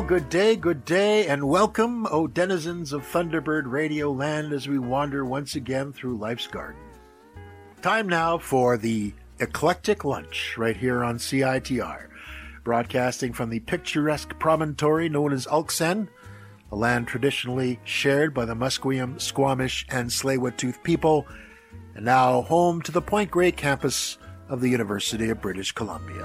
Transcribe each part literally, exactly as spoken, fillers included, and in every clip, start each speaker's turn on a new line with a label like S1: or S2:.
S1: good day, good day, and welcome, O denizens of Thunderbird Radio Land, as we wander once again through life's garden. Time now for the Eclectic Lunch, right here on C I T R, broadcasting from the picturesque promontory known as Ulksen, a land traditionally shared by the Musqueam, Squamish, and Tsleil-Waututh people, and now home to the Point Grey campus of the University of British Columbia.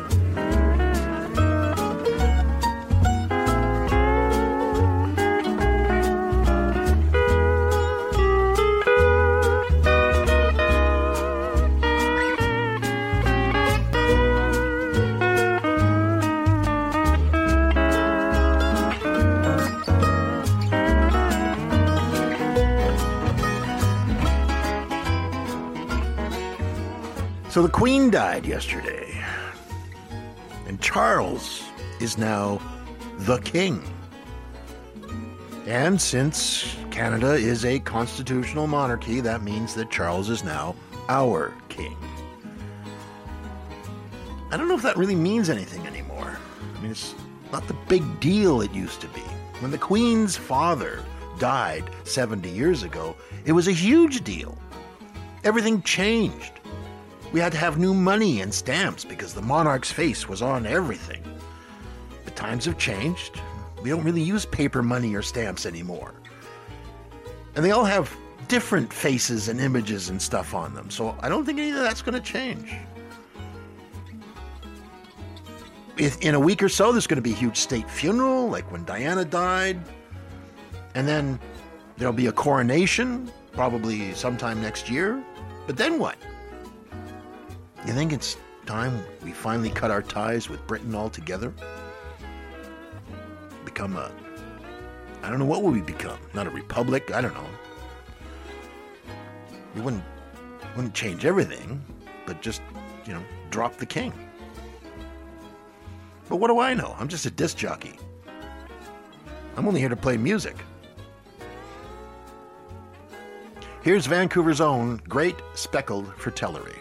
S1: So the Queen died yesterday, and Charles is now the King. And since Canada is a constitutional monarchy, that means that Charles is now our King. I don't know if that really means anything anymore. I mean, it's not the big deal it used to be. When the Queen's father died seventy years ago, it was a huge deal. Everything changed. We had to have new money and stamps because the monarch's face was on everything. But times have changed. We don't really use paper money or stamps anymore. And they all have different faces and images and stuff on them, so I don't think any of that's going to change. In a week or so, there's going to be a huge state funeral, like when Diana died. And then there'll be a coronation, probably sometime next year. But then what? You think it's time we finally cut our ties with Britain altogether? Become a... I don't know, what would we become? Not a republic? I don't know. We wouldn't, wouldn't change everything, but just, you know, drop the king. But what do I know? I'm just a disc jockey. I'm only here to play music. Here's Vancouver's own Great Speckled Fritellery.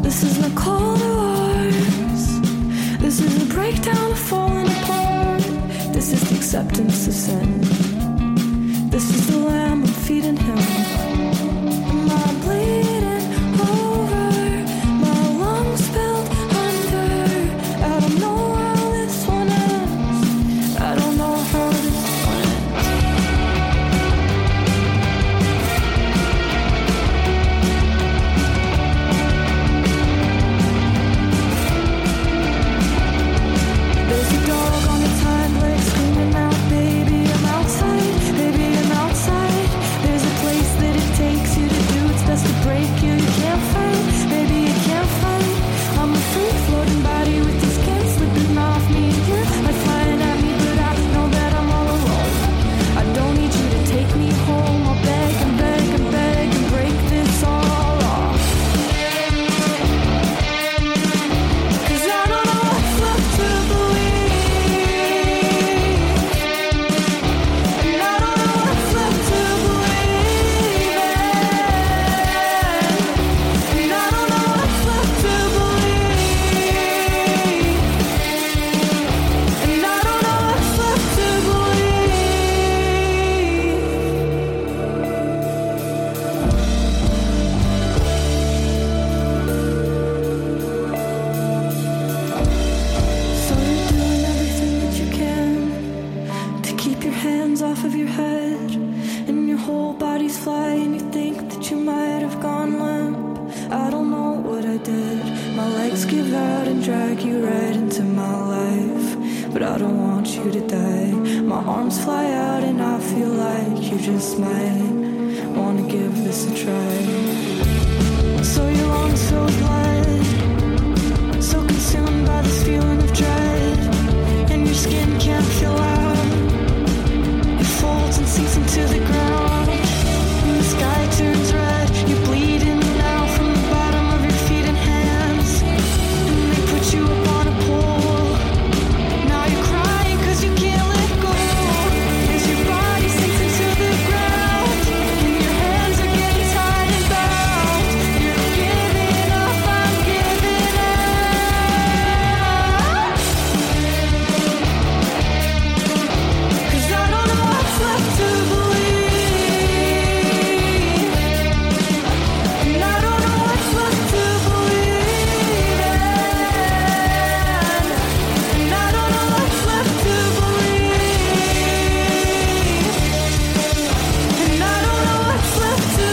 S2: This is no call to wars. This is a breakdown of falling apart. This is the acceptance of sin. This is the lamb I'm feeding him. Am I bleeding over? My lungs spilled under. I don't know how this one ends. I don't know how this one There's a dog on its hind legs screaming out, baby, I'm outside, baby, I'm outside. There's a place that it takes you to do its best to break you. You can't fight, baby, you can't fight. I'm a free floating body with your skin slipping off me. You're like flying at me, but I know that I'm all alone. I don't need you to take me home. I'll beg and beg and beg and break this all off. 'Cause I don't know what's left to believe. And I don't know what's left to believe in. And I don't know what's left to believe. And I don't know what's left to So you're doing everything that you can to keep your hands off of your head, and your whole body's flying. You think that you might have gone limp. I don't know what I did. My legs give out and drag you right into my life, but I don't want you to die. My arms fly out and I feel like you just might wanna give this a try. So your lungs fill with blood, so consumed by this feeling of dread, and your skin can't feel out. It folds and sinks into the ground, and the sky turns red. You're bleeding now from the bottom of your feet and hands, and they put you up on a pole. Now you're crying 'cause you can't let go, as your body sinks into the ground, and your hands are getting tied and bound. You're giving up, I'm giving up. 'Cause I don't know what's left to believe. And I don't know what's left to believe in. And I don't know what's left to believe. And I don't know what's left to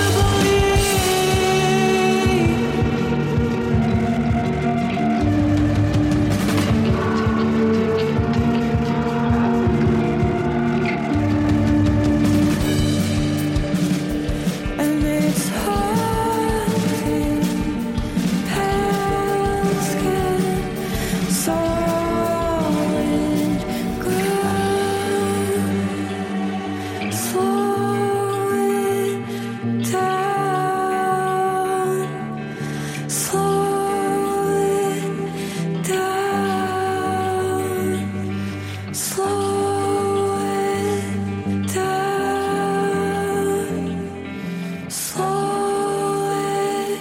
S2: And it's haunting, pale skin, solid ground, slow it down, slow it down, slow it down. Slow it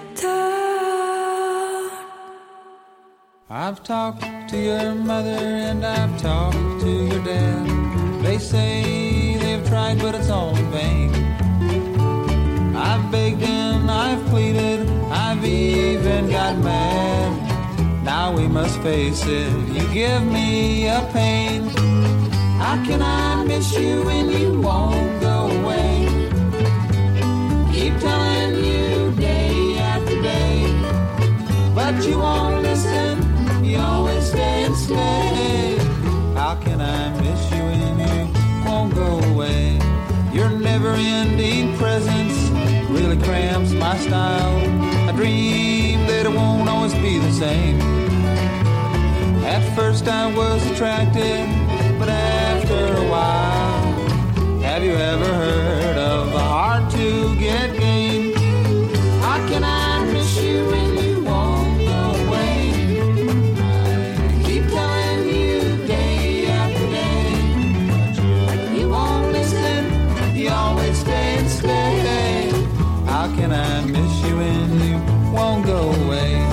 S2: down.
S3: I've talked to your mother and I've talked to your dad. They say they've tried, but it's all in vain. I've begged and I've pleaded, I've even got mad. Now we must face it, you give me a pain. How can I miss you when you won't go away? Keep telling you day after day, but you won't listen, you always stay and stay. How can I miss you when you won't go away? Your never-ending presence really cramps my style. I dream that it won't always be the same. At first I was attracted, but after a while, have you ever heard of a hard to get game? How can I miss you when you won't go away? I keep telling you day after day, but you won't listen, you always stay and stay. How can I miss you when you won't go away?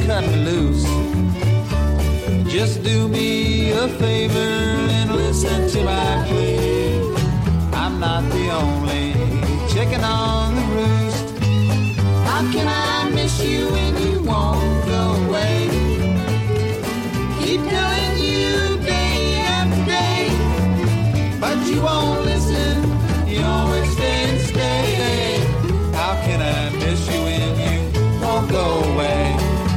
S3: cut me loose. Just do me a favor and listen to my plea. I'm not the only chicken on the roost. How can I miss you when you won't go away? Keep telling you day after day, but you won't listen. You always stay and stay. How can I miss you when you won't go away?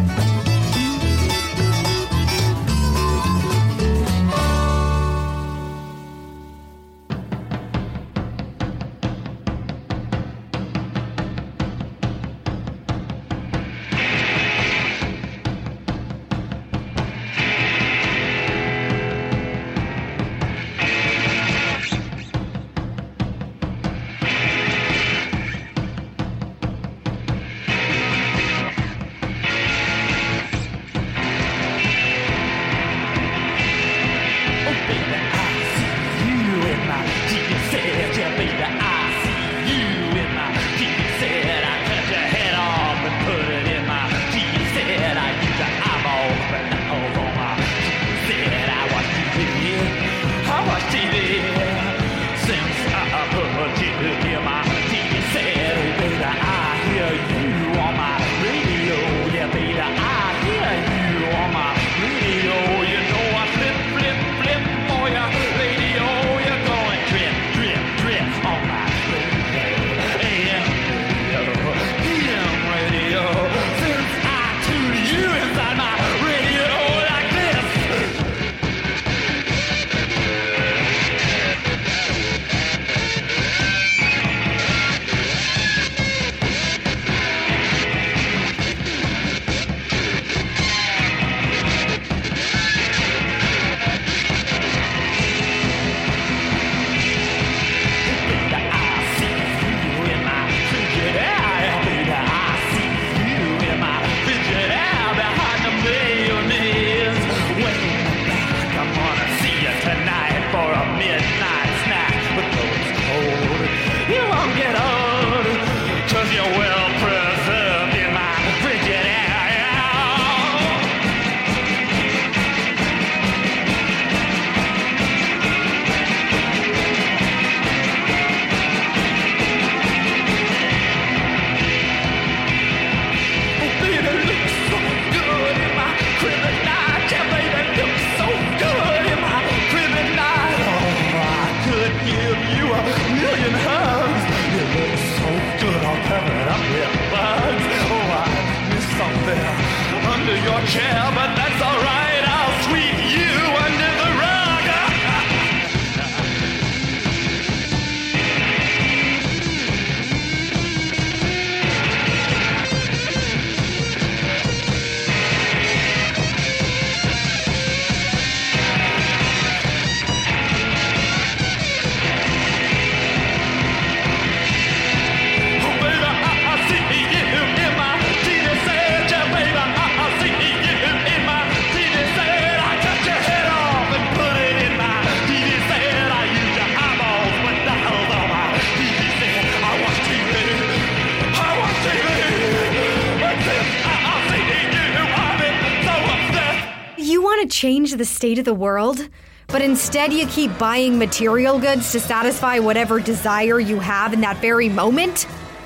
S4: Change the state of the world, but instead you keep buying material goods to satisfy whatever desire you have in that very moment?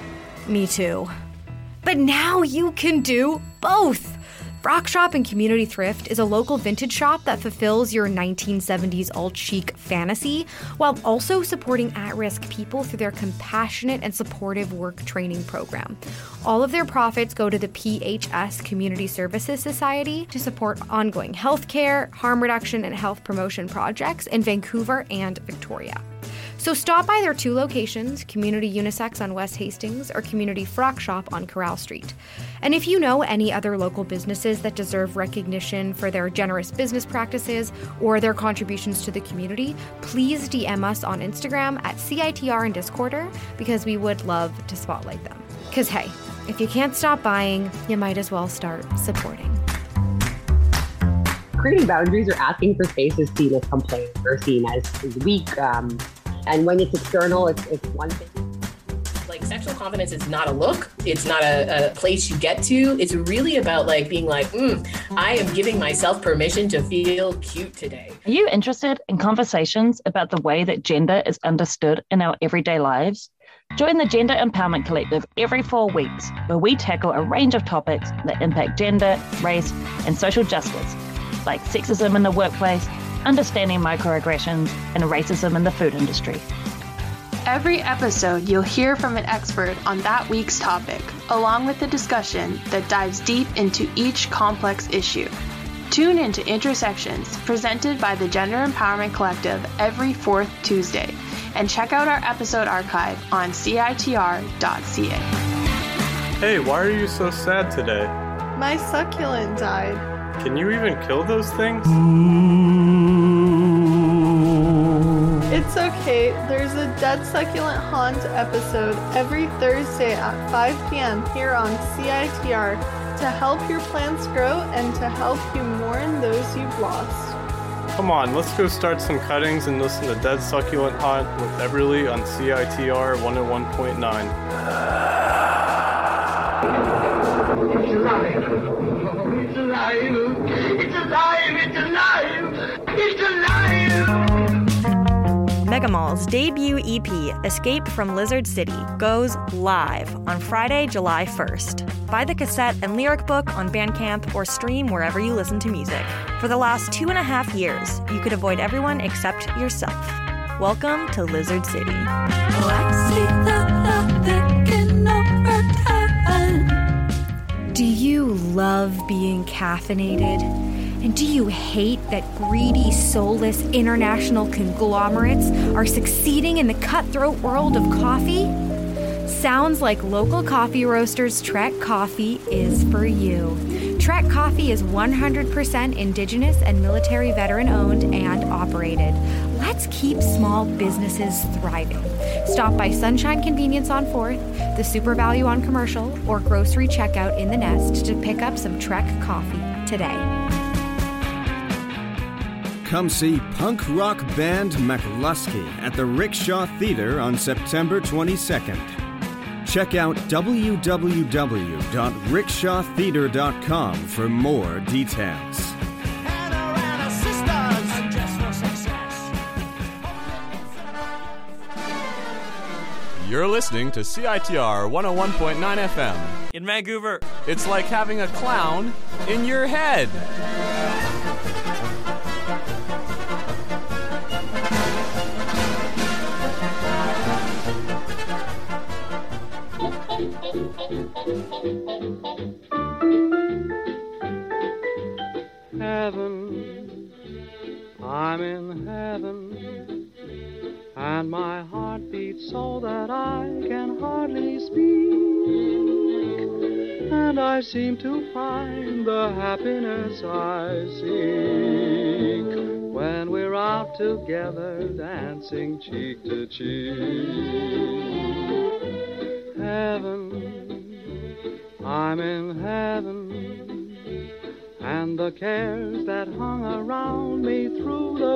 S4: Me too. But now you can do both. Frock Shop and Community Thrift is a local vintage shop that fulfills your nineteen seventies alt-chic fantasy while also supporting at-risk people through their compassionate and supportive work training program. All of their profits go to the P H S Community Services Society to support ongoing healthcare, harm reduction, and health promotion projects in Vancouver and Victoria. So stop by their two locations, Community Unisex on West Hastings or Community Frock Shop on Corral Street. And if you know any other local businesses that deserve recognition for their generous business practices or their contributions to the community, please D M us on Instagram at C I T R and Discorder because we would love to spotlight them. Because hey, if you can't stop buying, you might as well start supporting.
S5: Creating boundaries or asking for space is seen as complaint or seen as weak. Um, and when it's external, it's, it's one thing.
S6: Like Like, sexual confidence is not a look. It's not a, a place you get to. It's really about like being like, mm, I am giving myself permission to feel cute today.
S7: Are you interested in conversations about the way that gender is understood in our everyday lives? Join the Gender Empowerment Collective every four weeks, where we tackle a range of topics that impact gender, race, and social justice, like sexism in the workplace, understanding microaggressions, and racism in the food industry.
S8: Every episode, you'll hear from an expert on that week's topic, along with a discussion that dives deep into each complex issue. Tune into Intersections, presented by the Gender Empowerment Collective every fourth Tuesday, and check out our episode archive on C I T R dot C A.
S9: Hey, why are you so sad today?
S10: My succulent died.
S9: Can you even kill those things?
S10: It's okay. There's a Dead Succulent Haunt episode every Thursday at five p.m. here on C I T R to help your plants grow and to help you mourn those you've lost.
S9: Come on, let's go start some cuttings and listen to Dead Succulent Haunt with Everly on C I T R one oh one point nine.
S11: It's alive! It's alive! It's alive! It's alive! It's alive!
S12: Megamall's debut E P, Escape from Lizard City, goes live on Friday, July first. Buy the cassette and lyric book on Bandcamp or stream wherever you listen to music. For the last two and a half years, you could avoid everyone except yourself. Welcome to Lizard City.
S2: Oh, I see the thinking over time.
S4: Do you love being caffeinated? And do you hate that greedy, soulless international conglomerates are succeeding in the cutthroat world of coffee? Sounds like local coffee roasters Trek Coffee is for you. Trek Coffee is one hundred percent indigenous and military veteran owned and operated. Let's keep small businesses thriving. Stop by Sunshine Convenience on fourth, the Super Value on Commercial, or grocery checkout in the Nest to pick up some Trek Coffee today.
S13: Come see punk rock band McLusky at the Rickshaw Theater on September twenty-second. Check out w w w dot rickshaw theater dot com for more details.
S14: You're listening to C I T R one oh one point nine F M.
S15: In Vancouver.
S14: It's like having a clown in your head.
S16: Heaven, I'm in heaven, and my heart beats so that I can hardly speak, and I seem to find the happiness I seek when we're out together dancing cheek to cheek. Heaven, I'm in heaven, and the cares that hung around me through the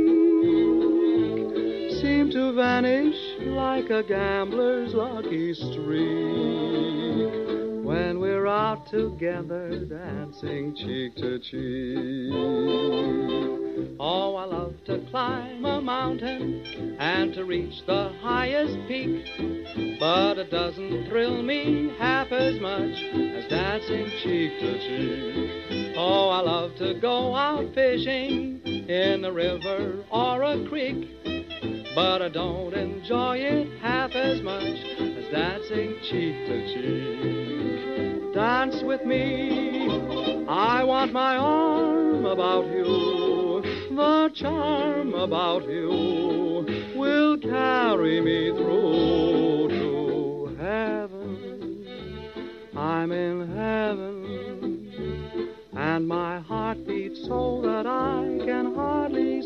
S16: week seem to vanish like a gambler's lucky streak when we're out together dancing cheek to cheek. Oh, I love to climb a mountain and to reach the highest peak, but it doesn't thrill me half as much as dancing cheek to cheek. Oh, I love to go out fishing in a river or a creek, but I don't enjoy it half as much as dancing cheek to cheek. Dance with me, I want my arm about you. The charm about you will carry me through to heaven. I'm in heaven, and my heart beats so that I can hardly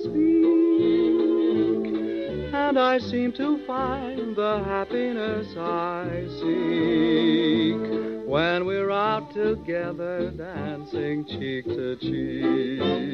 S16: speak, and I seem to find the happiness I seek when we're out together dancing cheek to cheek.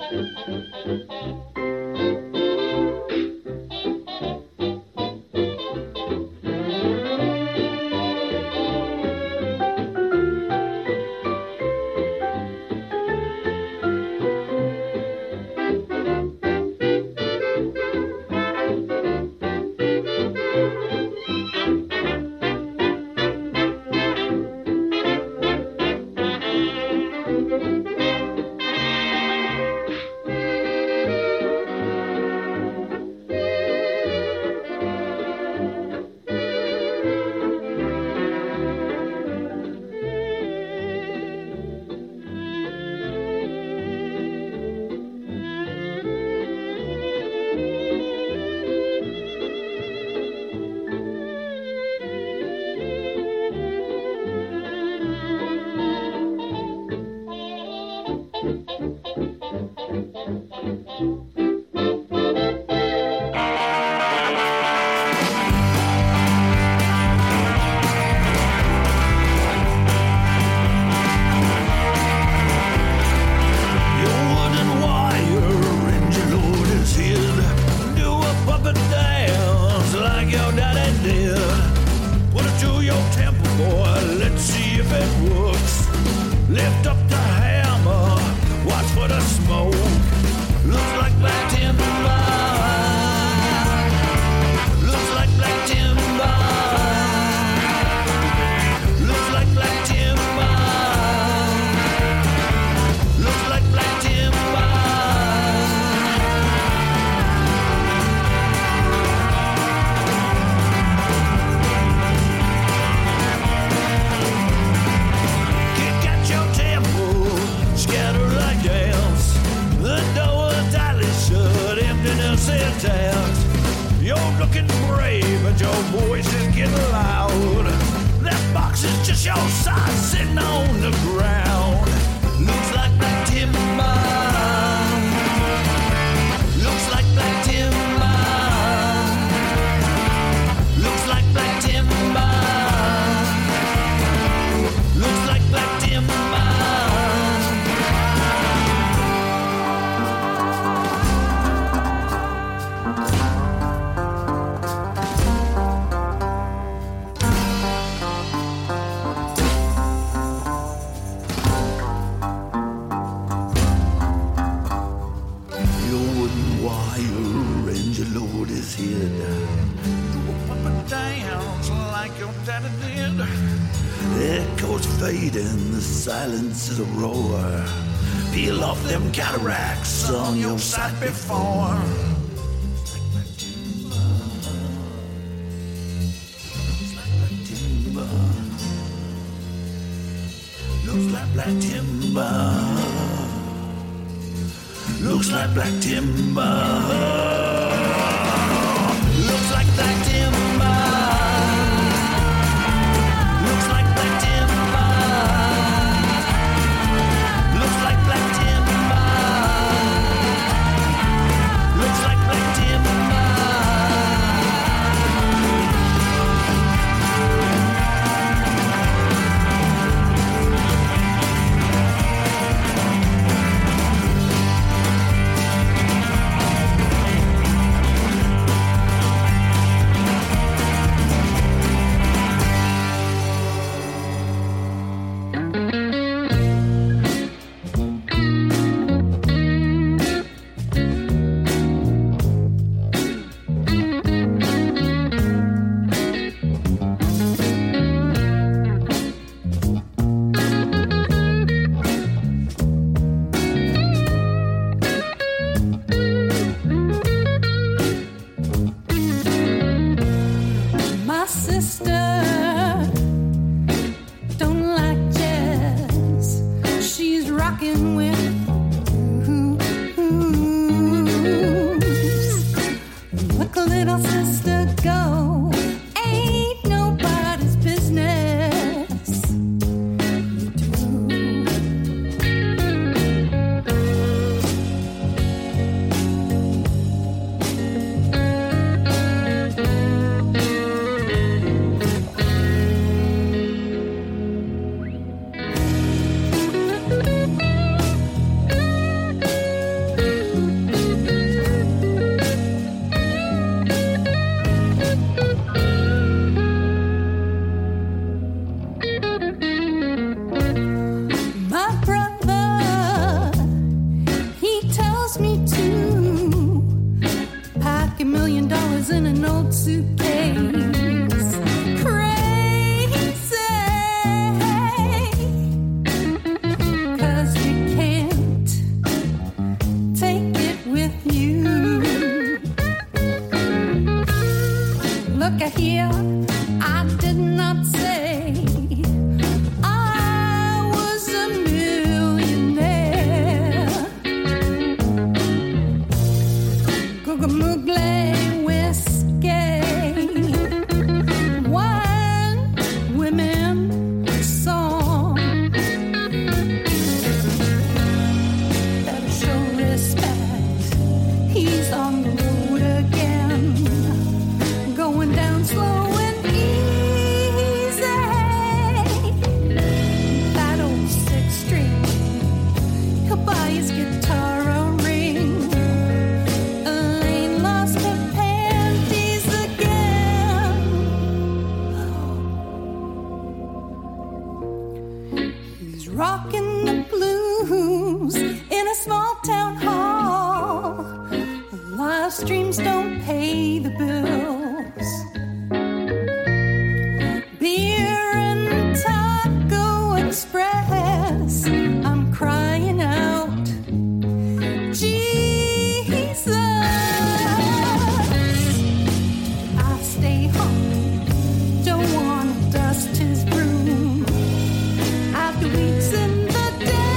S15: fading, the silence is a roar. Peel off them cataracts on your sight before. Looks like black timber. Looks like black timber. Looks like black timber. Looks like black timber. Looks like black timber. Looks like black timber.
S2: rocking the blues in a small town hall. Live streams don't pay the bills. Beer and Taco Express, I'm crying out, Jesus. I stay home, don't want to dust his broom. After weeks in the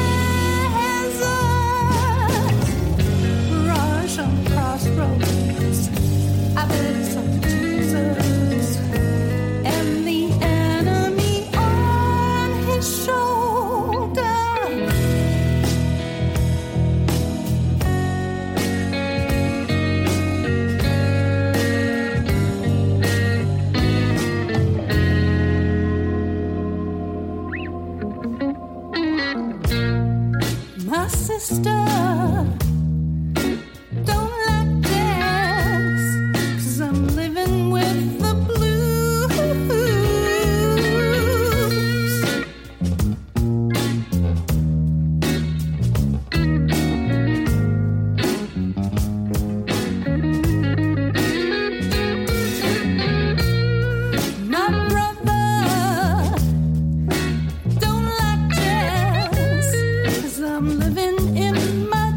S2: desert, rush on crossroads, I bet some Jesus, and the enemy on his shoulder. My sister don't like jazz, 'cause I'm living with the blues. My brother don't like jazz, 'cause I'm living in my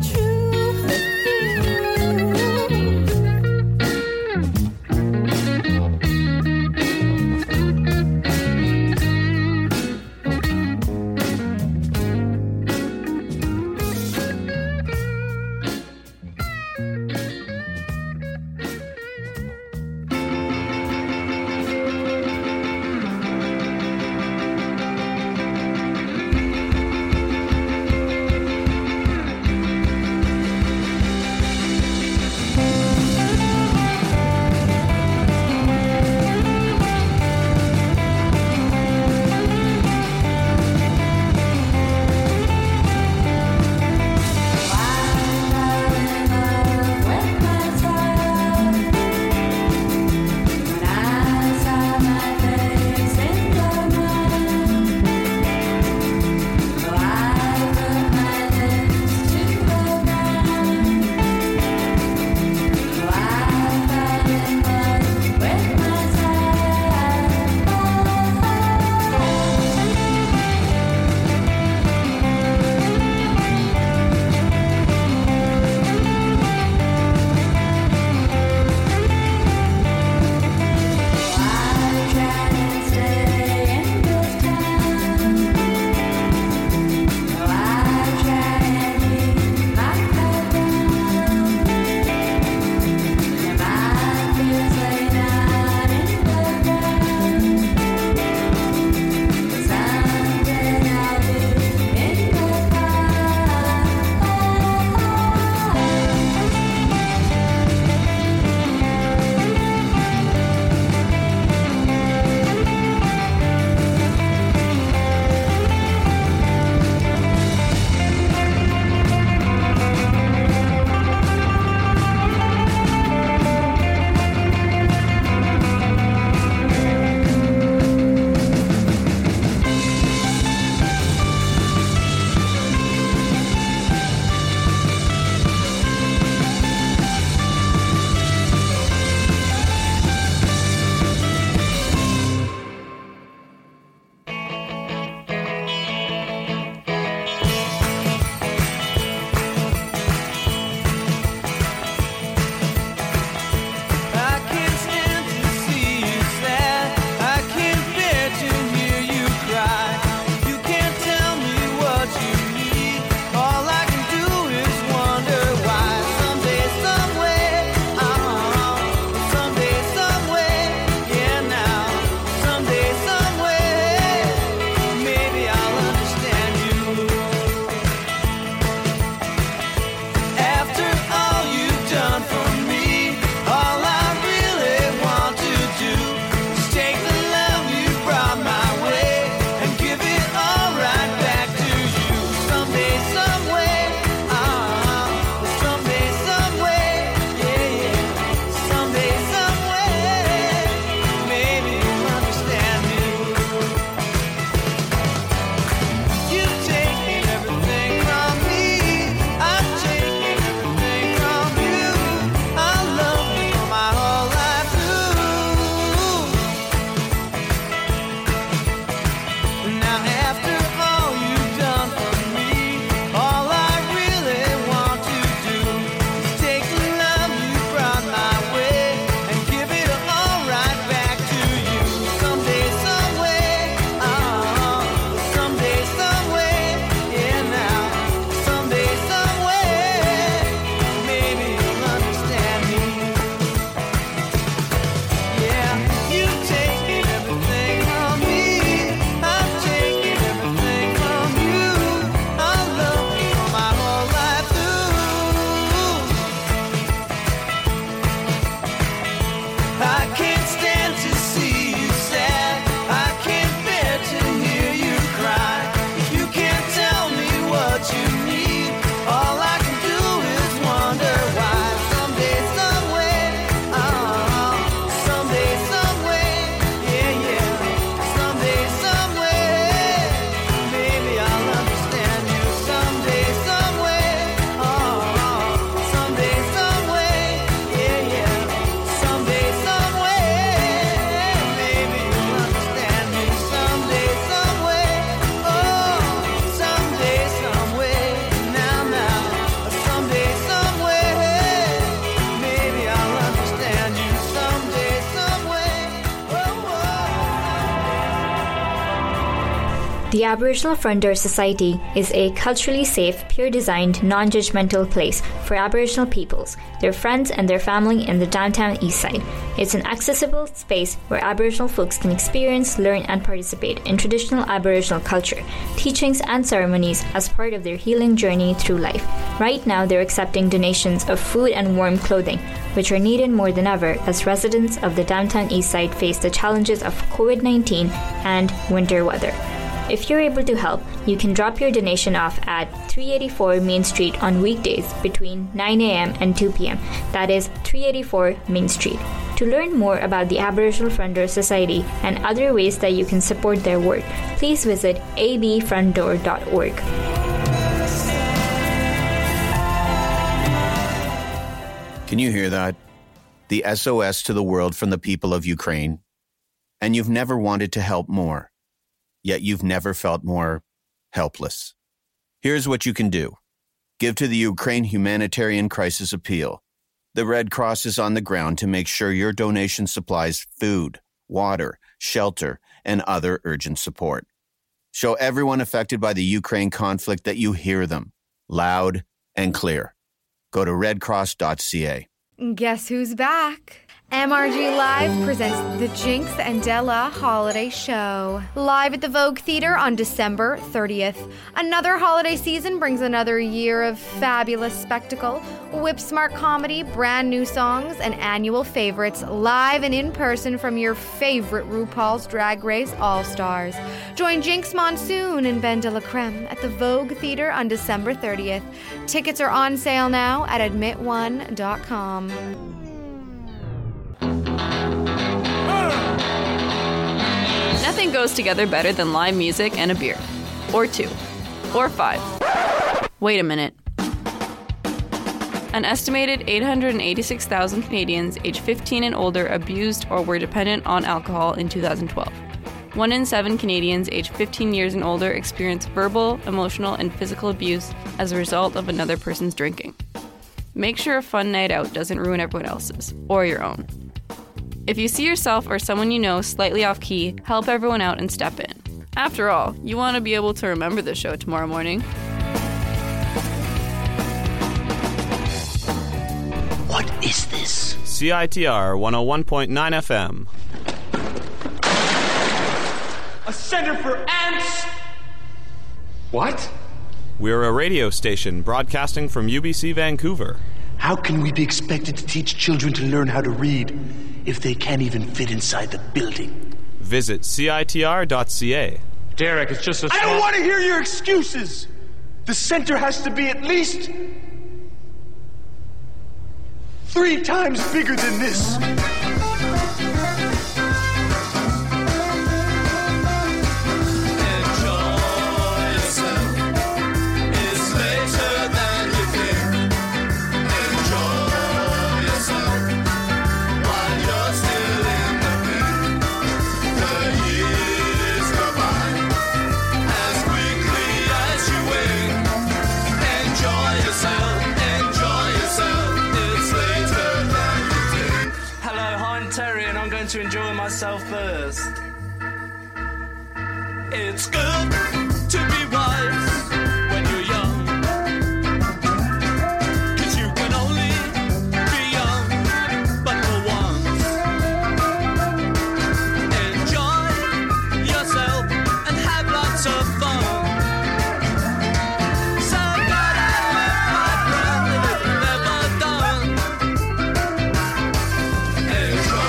S17: The Aboriginal Front Door Society is a culturally safe, peer-designed, non-judgmental place for Aboriginal peoples, their friends and their family in the downtown east side. It's an accessible space where Aboriginal folks can experience, learn and participate in traditional Aboriginal culture, teachings and ceremonies as part of their healing journey through life. Right now they're accepting donations of food and warm clothing, which are needed more than ever as residents of the downtown east side face the challenges of covid nineteen and winter weather. If you're able to help, you can drop your donation off at three eighty-four Main Street on weekdays between nine a.m. and two p.m. That is three eighty-four Main Street. To learn more about the Aboriginal Front Door Society and other ways that you can support their work, please visit a b front door dot org.
S18: Can you hear that? The S O S to the world from the people of Ukraine. And you've never wanted to help more. Yet you've never felt more helpless. Here's what you can do. Give to the Ukraine Humanitarian Crisis Appeal. The Red Cross is on the ground to make sure your donation supplies food, water, shelter, and other urgent support. Show everyone affected by the Ukraine conflict that you hear them, loud and clear. Go to red cross dot c a.
S4: Guess who's back? M R G Live presents the Jinx and Della Holiday Show. Live at the Vogue Theater on December thirtieth. Another holiday season brings another year of fabulous spectacle, whip-smart comedy, brand new songs, and annual favorites live and in person from your favorite RuPaul's Drag Race All-Stars. Join Jinx Monsoon and Ben de la Creme at the Vogue Theater on December thirtieth. Tickets are on sale now at admit one dot com.
S19: Nothing goes together better than live music and a beer. Or two. Or five. Wait a minute. An estimated eight hundred eighty-six thousand Canadians aged fifteen and older abused or were dependent on alcohol in two thousand twelve. One in seven Canadians aged fifteen years and older experienced verbal, emotional, and physical abuse as a result of another person's drinking. Make sure a fun night out doesn't ruin everyone else's, or your own. If you see yourself or someone you know slightly off key, help everyone out and step in. After all, you want to be able to remember the show tomorrow morning.
S15: What is this?
S14: C I T R one oh one point nine F M.
S20: A center for ants? What?
S14: We're a radio station broadcasting from U B C Vancouver.
S15: How can we be expected to teach children to learn how to read if they can't even fit inside the building?
S14: Visit C I T R dot c a.
S20: Derek, it's just a...
S15: I don't want to hear your excuses! The center has to be at least... three times bigger than this.
S20: To enjoy myself first. It's good to be wise when you're young, 'cause you can only be young but for once. Enjoy yourself and have lots of fun. So glad I live my friend that you've never done. Enjoy.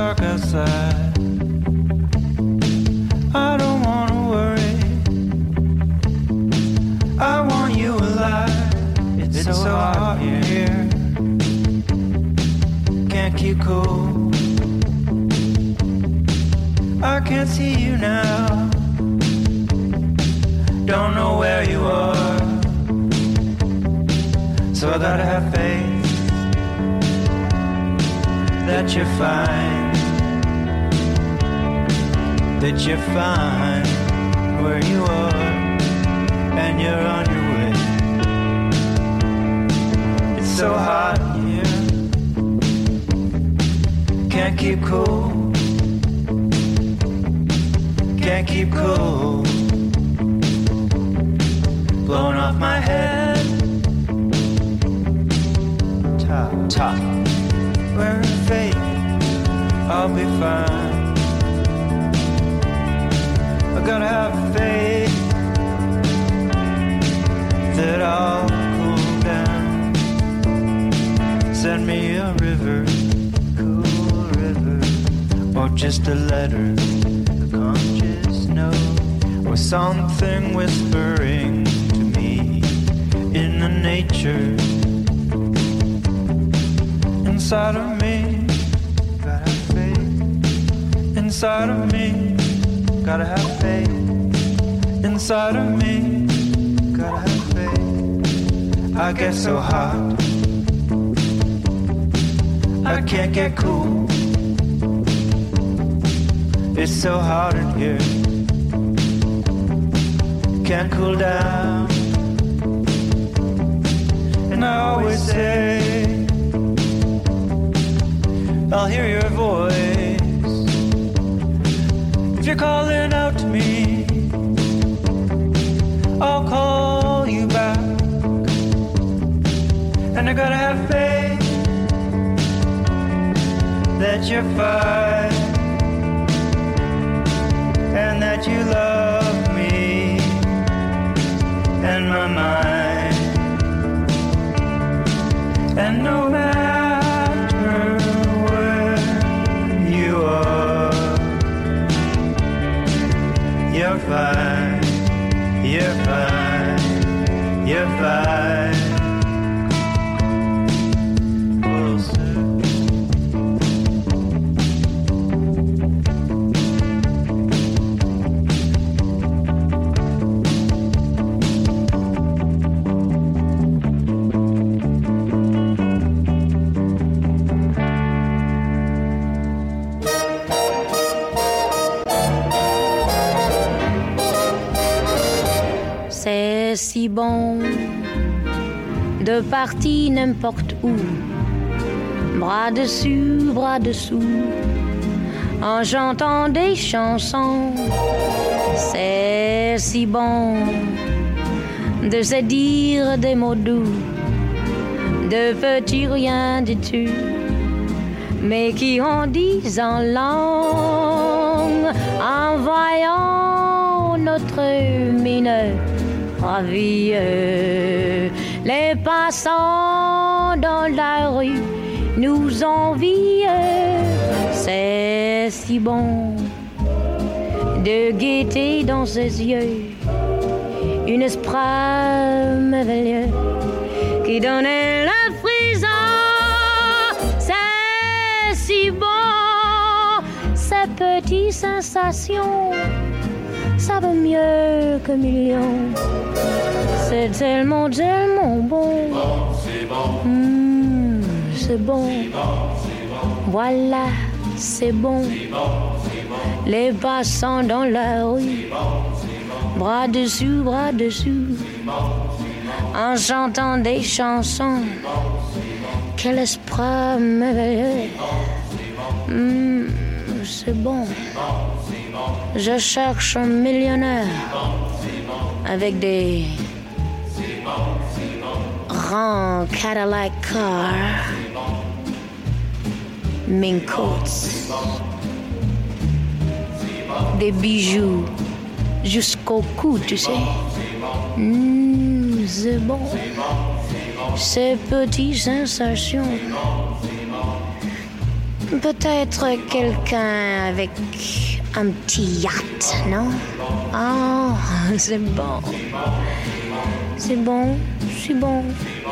S3: dark outside. I don't wanna worry. I want you alive. It's, it's so, so hot here. Can't keep cool. I can't see you now. Don't know where you are. So I gotta have faith that you're fine, that you're fine where you are, and you're on your way. It's so hot here, can't keep cool, can't keep cool, blown off my head. Top, top, wearing faith, I'll be fine. I gotta have faith that I'll cool down. Send me a river, cool river, or just a letter, a conscious note, or something whispering to me in the nature inside of me. Gotta have faith inside of me. Gotta have faith inside of me. Gotta have faith. I get so hot, I can't get cool. It's so hot in here, can't cool down. And I always say I'll hear your voice if you're calling out to me. I'll call you back, and I gotta have faith that you're fine and that you love me and my mind. And no matter where you are, you're fine, you're fine, you're fine.
S21: C'est si bon de partir n'importe où, bras dessus, bras dessous, en chantant des chansons. C'est si bon de se dire des mots doux, de petits rien du tout, mais qui en disent en langue, en voyant notre mine ravie. Les passants dans la rue nous envient. C'est si bon de guetter dans ses yeux une esprit merveilleux qui donnait la frisson. C'est si bon, ces petites sensations, ça vaut mieux que millions. C'est tellement, tellement bon. C'est bon, mmh, c'est bon. Voilà, c'est bon. Les passants dans la rue, bras dessus, bras dessous, en chantant des chansons. Quel esprit merveilleux. Mmh, c'est bon. Je cherche un millionnaire avec des grands Cadillac cars, mink coats, des bijoux jusqu'au cou, tu sais. Mmh, c'est bon. Ces petites sensations Peut-être quelqu'un avec un petit yacht, non? Oh, c'est bon. C'est bon, c'est bon.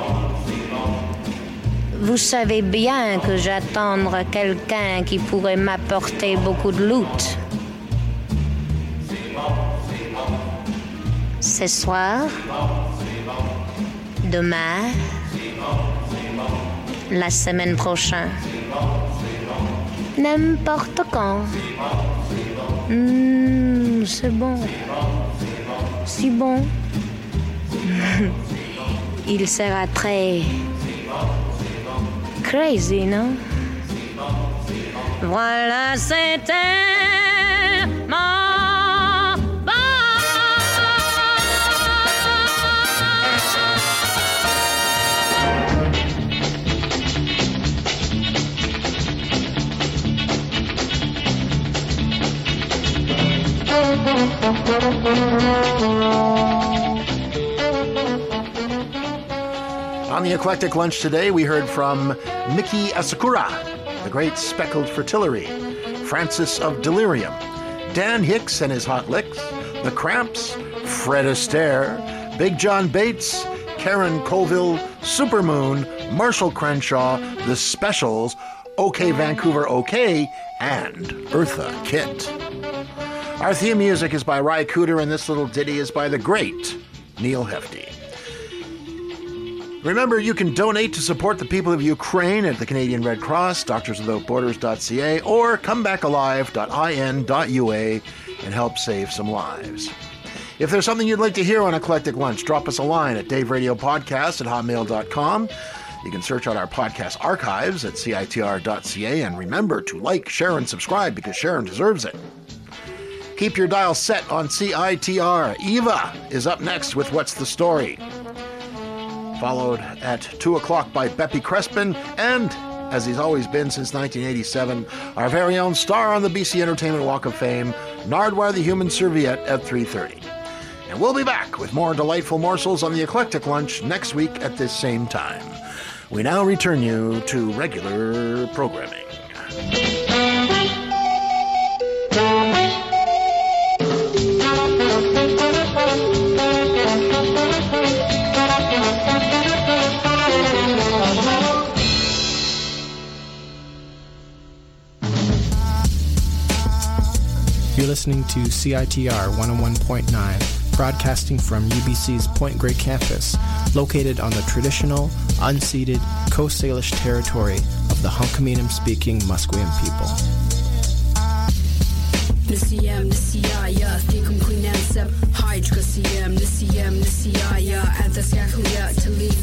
S21: Vous savez bien que j'attends quelqu'un qui pourrait m'apporter beaucoup de loot. Ce soir, demain, la semaine prochaine. N'importe quand. Mmh, c'est bon. Si bon. Il sera très crazy, non? Voilà, c'était mon bon.
S1: On the Eclectic Lunch today, we heard from Miki Asakura, The Great Speckled Fritillary, Francis of Delirium, Dan Hicks and his Hot Licks, The Cramps, Fred Astaire, Big John Bates, Karen Colville, Supermoon, Marshall Crenshaw, The Specials, OK Vancouver OK, and Eartha Kitt. Our theme music is by Ry Cooder, and this little ditty is by the great Neil Hefti. Remember, you can donate to support the people of Ukraine at the Canadian Red Cross, doctors without borders dot c a, or comebackalive dot i n dot u a and help save some lives. If there's something you'd like to hear on Eclectic Lunch, drop us a line at daveradiopodcast at hotmail dot com. You can search out our podcast archives at c i t r dot c a, and remember to like, share, and subscribe because Sharon deserves it. Keep your dial set on C I T R. Eva is up next with What's the Story? Followed at two o'clock by Beppy Crespin, and, as he's always been since nineteen eighty-seven, our very own star on the B C Entertainment Walk of Fame, Nardwuar the Human Serviette at three thirty. And we'll be back with more delightful morsels on the Eclectic Lunch next week at this same time. We now return you to regular programming.
S22: You're listening to C I T R one oh one point nine, broadcasting from U B C's Point Grey campus, located on the traditional, unceded Coast Salish territory of the Hunkaminam-speaking Musqueam people.
S23: Nisiyam, Nisiyaya, Thikum Queen Ansem, Hydra Siyam, Nisiyam, Nisiyaya, Anthas Yakuya, Talik